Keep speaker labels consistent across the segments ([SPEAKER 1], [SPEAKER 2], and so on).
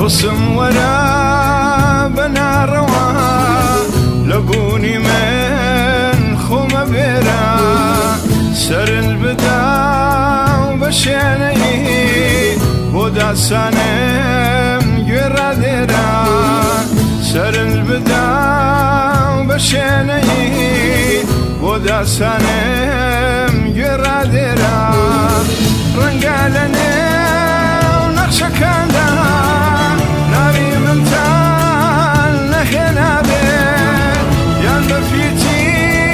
[SPEAKER 1] دۆسم وەرە بەناڕەوە لە بوونی من خۆمە بێرە سەرنج بدا و بە شوێنەی بۆ داسانم گوێڕا دێرە سەرنج بدا و بە شوێنەی بۆ داسانم گوێڕا دێرە ڕەنگە لە نێو نەخشەکاندا ناوی منتان نەهێنا بێت یان بە فیتی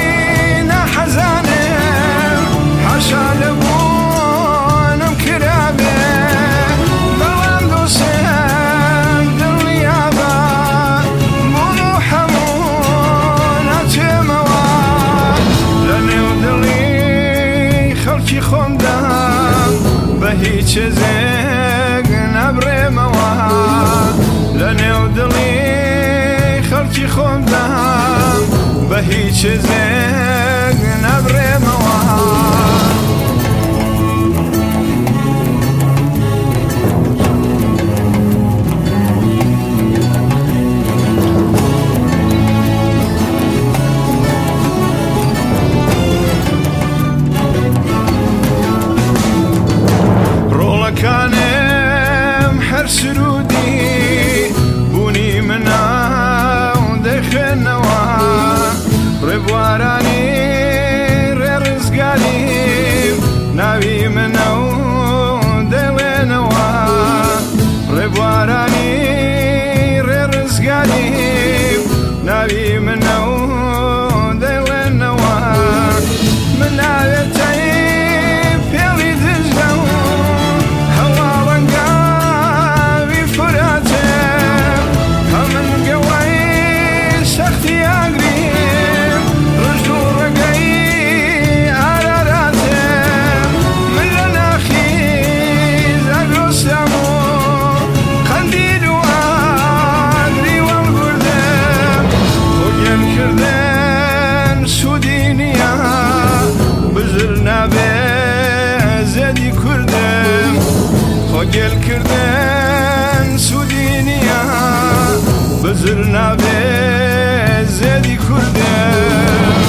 [SPEAKER 1] نەحەزانم حاشا لە بوونم کرا بێت بەڵام دۆسم دڵنیابە بوون و هەموو ناچێمەوە لە نێو دڵی خەڵکی خۆمدا بە هیچ هێزێک نەبڕێمەوە لە نێو دڵی خەڵکی خۆمدا بە هیچ هێزێک نەبڕێمەوە ڕۆڵەکانم هەر سرودی بوونی مناو دەخێنەوە ڕێبوارانی ڕێڕزگاریم ناوی منە و دەڵێنەوە ڕێبوارانی ڕێڕزگاریم ناوی منە و دەڵێنەوە من ناوێتەی پێڵی دژە و هەوا ڕەنگاوی فراتێم هەمن گەوەی سەختی ئاگریم ڕژ و ڕێگەی ئاراراتێم من لە ناخی زەگرۆستەم و قەندیل و ئاگری وەڵگوردم خۆگێم کردن سوودی نییە بزر نابێ زێدی کوردم خۆگێل کردن سوودی نییە بزر نابێ زێدی کوردم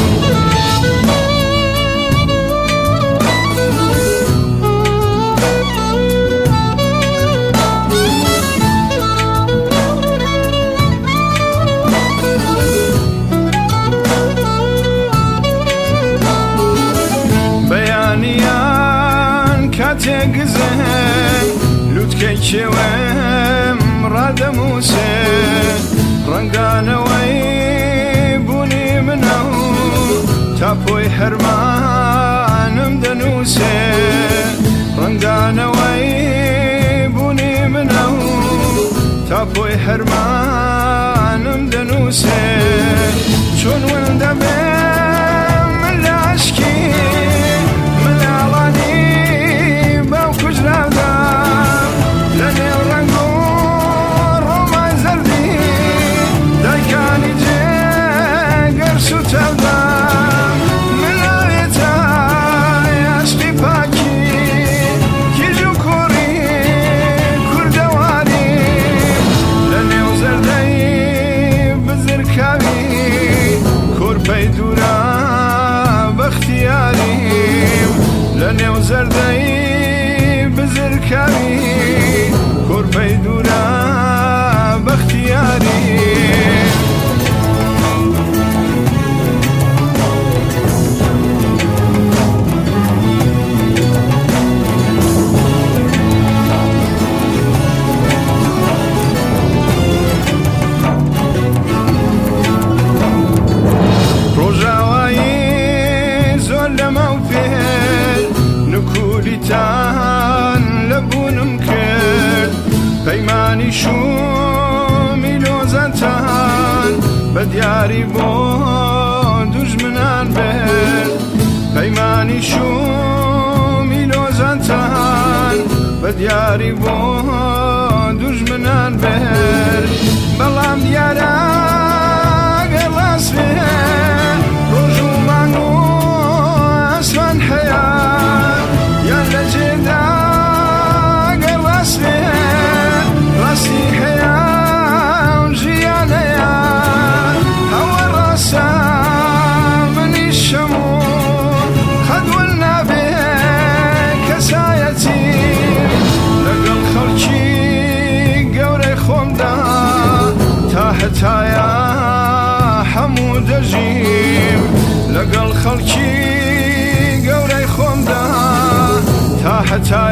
[SPEAKER 1] بەیانیان کاتێک گزن لوتکەی کێوەم ڕادەمووسێ ڕەنگانەوەی بوونی منە و تاپۆی هەرمانم دەنووسێ ڕەنگانەوەی بوونی منە و تاپۆی هەرمانم دەنووسێ چۆن ون دەبێم من لە عەشکی مناڵانی باو کوژراودام لە نێو ڕەنگ و ڕۆمان زەردی دایکانی جێگەر سوتەودام من ناوێتە عەشقی پاکی کیژ و کوڕی کوردەواری لە نێو زەردەی بزرکاوی کۆرپەی دوورە بەختیاریم لە نێو زەردەی بزرکاوی کۆرپەی دوورە بەختیاریم ڕۆژاوایی زۆر لەمە و پێر نکولیتان لە بوونم کرد پەیمانی شومی لۆزەتان بە دیاری بۆ دوژمنان برد پەیمانی شومی لۆزەتان بە دیاری بۆ دوژمنان برد بەڵام دیارە گەر ڕاست بێ ڕۆژ و مانگ و ئەسمان هەیە یان لە جێدا گەر ڕاست بێ ڕاستی هەیە هەموو دەژیم لەگەڵ خەڵکی گەورەی خۆمدا تا هەتا